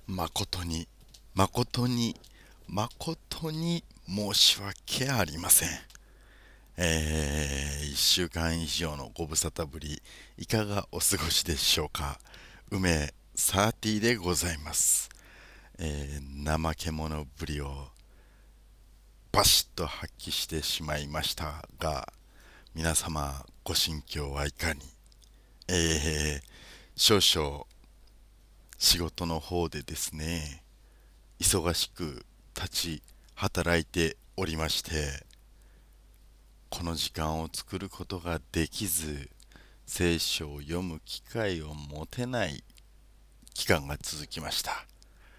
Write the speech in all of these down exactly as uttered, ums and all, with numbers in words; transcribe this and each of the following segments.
誠に、誠に、誠に申し訳ありません。えー、いっしゅうかん以上のご無沙汰ぶり、いかがお過ごしでしょうか。梅サーティでございます。えー、怠け者ぶりをバシッと発揮してしまいましたが、皆様ご心境はいかに。えー、少々仕事の方でですね、忙しく立ち働いておりまして、この時間を作ることができず、聖書を読む機会を持てない期間が続きました。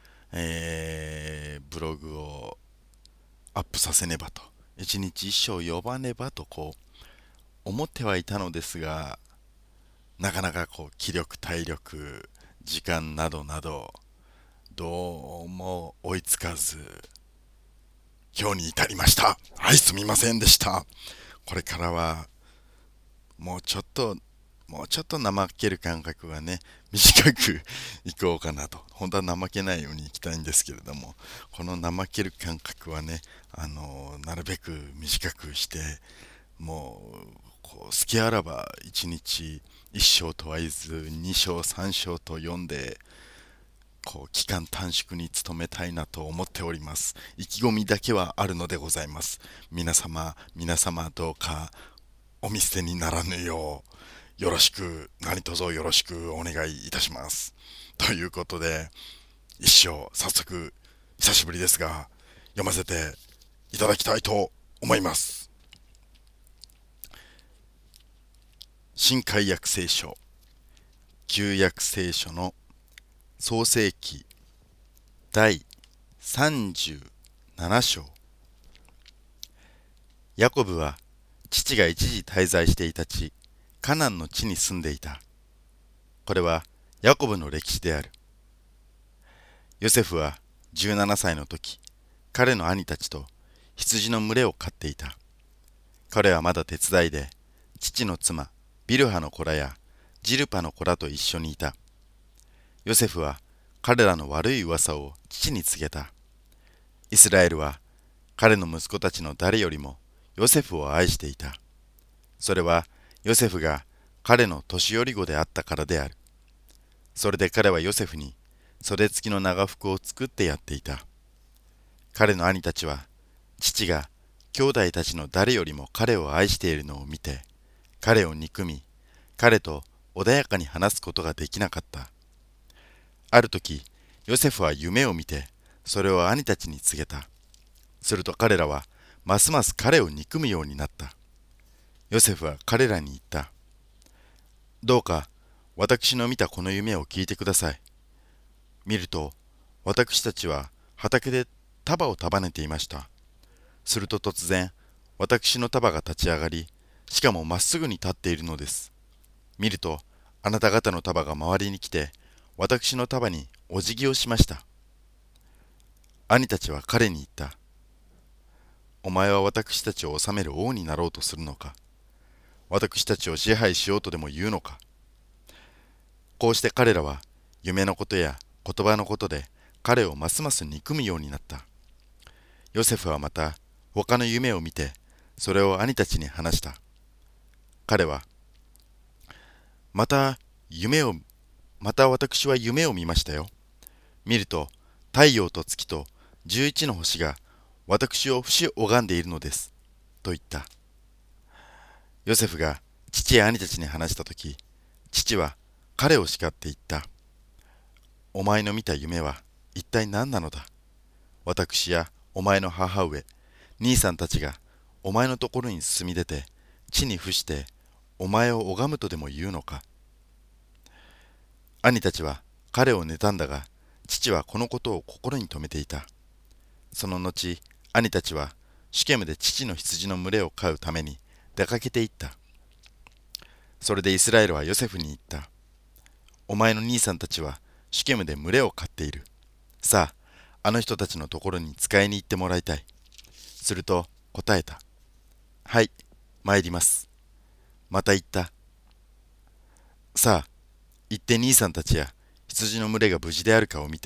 えー、ブログをアップさせねばと、一日一章読まねばとこう思ってはいたのですが、なかなかこう気力体力時間などなどどうも追いつかず、今日に至りました。はい、すみませんでした。これからはもうちょっともうちょっと怠ける感覚はね、短くいこうかなと。本当は怠けないようにいきたいんですけれども、この怠ける感覚はね、あのなるべく短くして、もうこう好きあらばいちにちいっ章とはいずに章さん章と読んで、こう期間短縮に努めたいなと思っております。意気込みだけはあるのでございます。皆様皆様どうかお見捨てにならぬようよろしく、何卒よろしくお願いいたします。ということで、一章早速久しぶりですが読ませていただきたいと思います。新海約聖書、旧約聖書の創世記第さんじゅうなな章。ヤコブは父が一時滞在していた地、カナンの地に住んでいた。これはヤコブの歴史である。ヨセフはじゅうななさいの時、彼の兄たちと羊の群れを飼っていた。彼はまだ手伝いで、父の妻ビルハの子らやジルパの子らと一緒にいた。ヨセフは彼らの悪い噂を父に告げた。イスラエルは彼の息子たちの誰よりもヨセフを愛していた。それはヨセフが彼の年寄り子であったからである。それで彼はヨセフに袖付きの長服を作ってやっていた。彼の兄たちは父が兄弟たちの誰よりも彼を愛しているのを見て、彼を憎み、彼と穏やかに話すことができなかった。ある時、ヨセフは夢を見て、それを兄たちに告げた。すると彼らはますます彼を憎むようになった。ヨセフは彼らに言った。どうか私の見たこの夢を聞いてください。見ると、私たちは畑で束を束ねていました。すると突然、私の束が立ち上がり、しかもまっすぐに立っているのです。見ると、あなた方の束が周りに来て、私の束にお辞儀をしました。兄たちは彼に言った。お前は私たちを治める王になろうとするのか。私たちを支配しようとでも言うのか。こうして彼らは夢のことや言葉のことで彼をますます憎むようになった。ヨセフはまた他の夢を見て、それを兄たちに話した。彼は、また夢を、また私は夢を見ましたよ。見ると太陽と月と十一の星が私を節拝んでいるのです。と言った。ヨセフが父や兄たちに話したとき、父は彼を叱って言った。お前の見た夢は一体何なのだ。私やお前の母上、兄さんたちがお前のところに進み出て、地に伏してお前を拝むとでも言うのか。兄たちは彼を妬んだが、父はこのことを心に留めていた。その後、兄たちはシュケムで父の羊の群れを飼うために出かけて行った。それでイスラエルはヨセフに言った。お前の兄さんたちはシュケムで群れを飼っている。さあ、あの人たちのところに使いに行ってもらいたい。すると答えた。はい、参ります。また言った。さあ、行って兄さんたちや羊の群れが無事であるかを見て、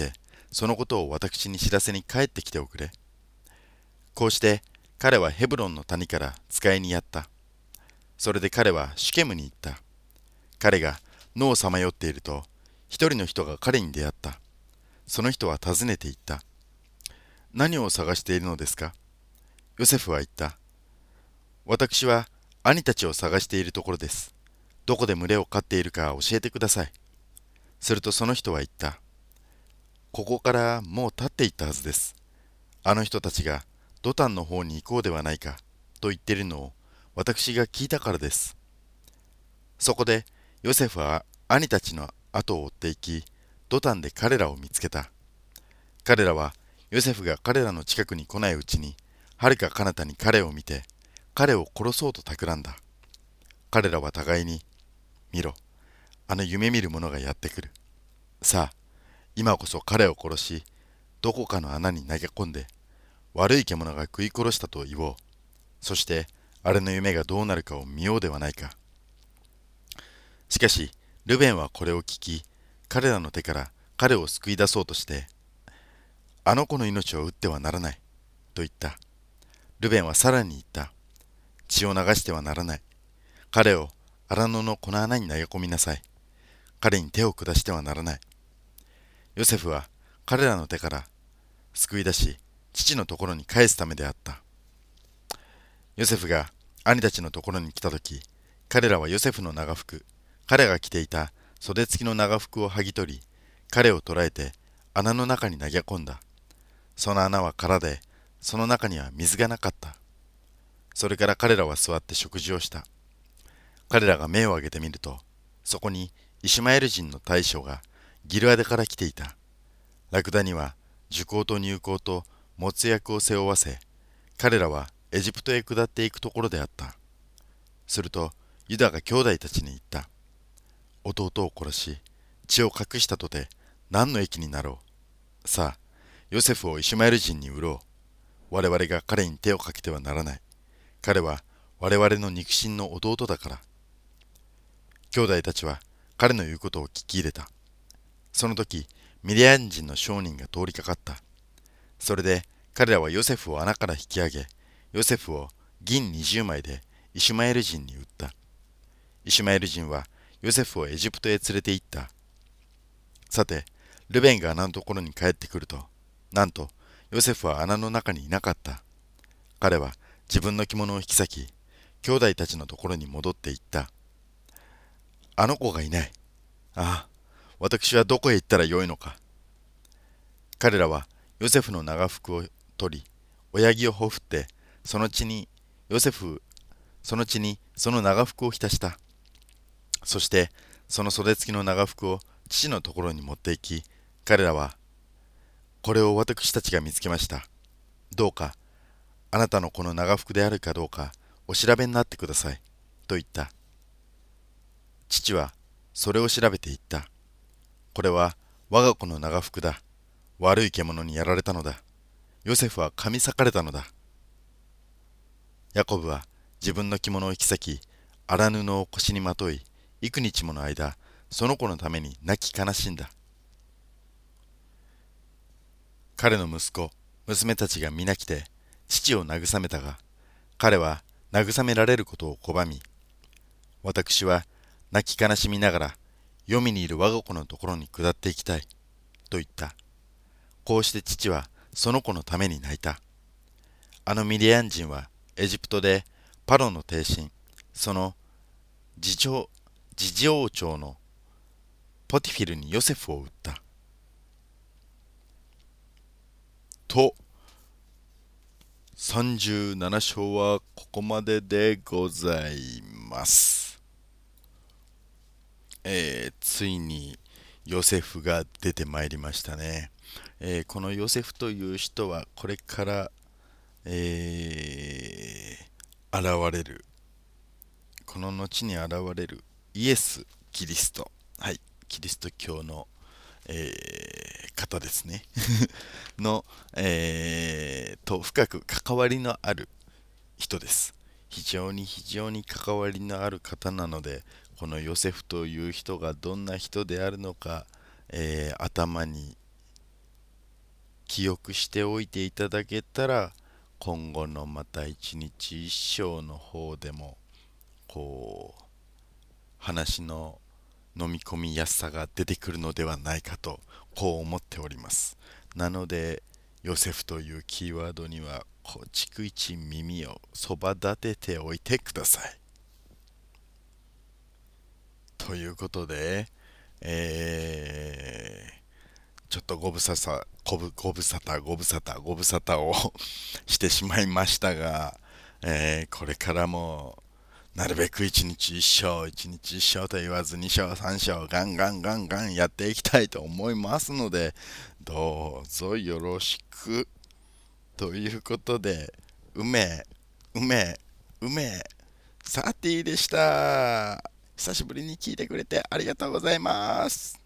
そのことを私に知らせに帰ってきておくれ。こうして彼はヘブロンの谷から使いにやった。それで彼はシュケムに行った。彼が野をさまよっていると、一人の人が彼に出会った。その人は尋ねて言った。何を探しているのですか？ヨセフは言った。私は兄たちを探しているところです。どこで群れを飼っているか教えてください。するとその人は言った。ここからもう立っていったはずです。あの人たちがドタンの方に行こうではないかと言っているのを私が聞いたからです。そこでヨセフは兄たちの後を追っていき、ドタンで彼らを見つけた。彼らはヨセフが彼らの近くに来ないうちに、はるか彼方に彼を見て、彼を殺そうと企んだ。彼らは互いに、見ろ、あの夢見る者がやってくる。さあ、今こそ彼を殺し、どこかの穴に投げ込んで、悪い獣が食い殺したと言おう。そして、あれの夢がどうなるかを見ようではないか。しかし、ルベンはこれを聞き、彼らの手から彼を救い出そうとして、あの子の命を撃ってはならない、と言った。ルベンはさらに言った。血を流してはならない。彼を荒野のこの穴に投げ込みなさい。彼に手を下してはならない。ヨセフは彼らの手から救い出し、父のところに返すためであった。ヨセフが兄たちのところに来たとき、彼らはヨセフの長服、彼が着ていた袖付きの長服を剥ぎ取り、彼を捕らえて穴の中に投げ込んだ。その穴は空で、その中には水がなかった。それから彼らは座って食事をした。彼らが目を上げてみると、そこにイシュマエル人の大将がギルアデから来ていた。ラクダには樹高と乳香ともつ薬を背負わせ、彼らはエジプトへ下っていくところであった。するとユダが兄弟たちに言った。弟を殺し、血を隠したとて何の益になろう。さあ、ヨセフをイシュマエル人に売ろう。我々が彼に手をかけてはならない。彼は我々の肉親の弟だから。兄弟たちは彼の言うことを聞き入れた。その時、ミディアン人の商人が通りかかった。それで彼らはヨセフを穴から引き上げ、ヨセフを銀にじゅうまいでイシュマエル人に売った。イシュマエル人はヨセフをエジプトへ連れて行った。さて、ルベンが穴のところに帰ってくると、なんとヨセフは穴の中にいなかった。彼は自分の着物を引き裂き、兄弟たちのところに戻って行った。あの子がいない。ああ、私はどこへ行ったらよいのか。彼らはヨセフの長服を取り、親木をほふって、その血にヨセフ、その血にその長服を浸した。そしてその袖付きの長服を父のところに持って行き、彼らは、これを私たちが見つけました。どうか、あなたのこの長服であるかどうか、お調べになってください。と言った。父はそれを調べて言った。これは我が子の長服だ。悪い獣にやられたのだ。ヨセフは噛み裂かれたのだ。ヤコブは自分の着物を引き裂き、荒布を腰にまとい、幾日もの間、その子のために泣き悲しんだ。彼の息子、娘たちが皆来て、父を慰めたが、彼は慰められることを拒み、私は泣き悲しみながら、黄泉にいる我が子のところに下っていきたい、と言った。こうして父はその子のために泣いた。あのミディアン人はエジプトでパロの帝臣、その次長、次次王朝のポティフィルにヨセフを売った。と、さんじゅうなな章はここまででございます。えー、ついにヨセフが出てまいりましたね。えーこのヨセフという人はこれから、えー現れる、この後に現れるイエス・キリスト、はい、キリスト教の、えー方ですねの、えーと深く関わりのある人です。非常に非常に関わりのある方なので、このヨセフという人がどんな人であるのか、えー頭に記憶しておいていただけたら、今後のまた一日一生の方でもこう話の飲み込みやすさが出てくるのではないかとこう思っております。なのでヨセフというキーワードにはこう逐一耳をそば立てておいてください。ということで、えーちょっとご無沙汰、ごぶご無沙汰、ご無沙汰、ご無沙汰をしてしまいましたが、えーこれからもなるべく一日一生、一日一生と言わず二生三生、ガンガンガンガンやっていきたいと思いますので、どうぞよろしく。ということで、梅、梅、梅、サーティーでした。久しぶりに聞いてくれてありがとうございます。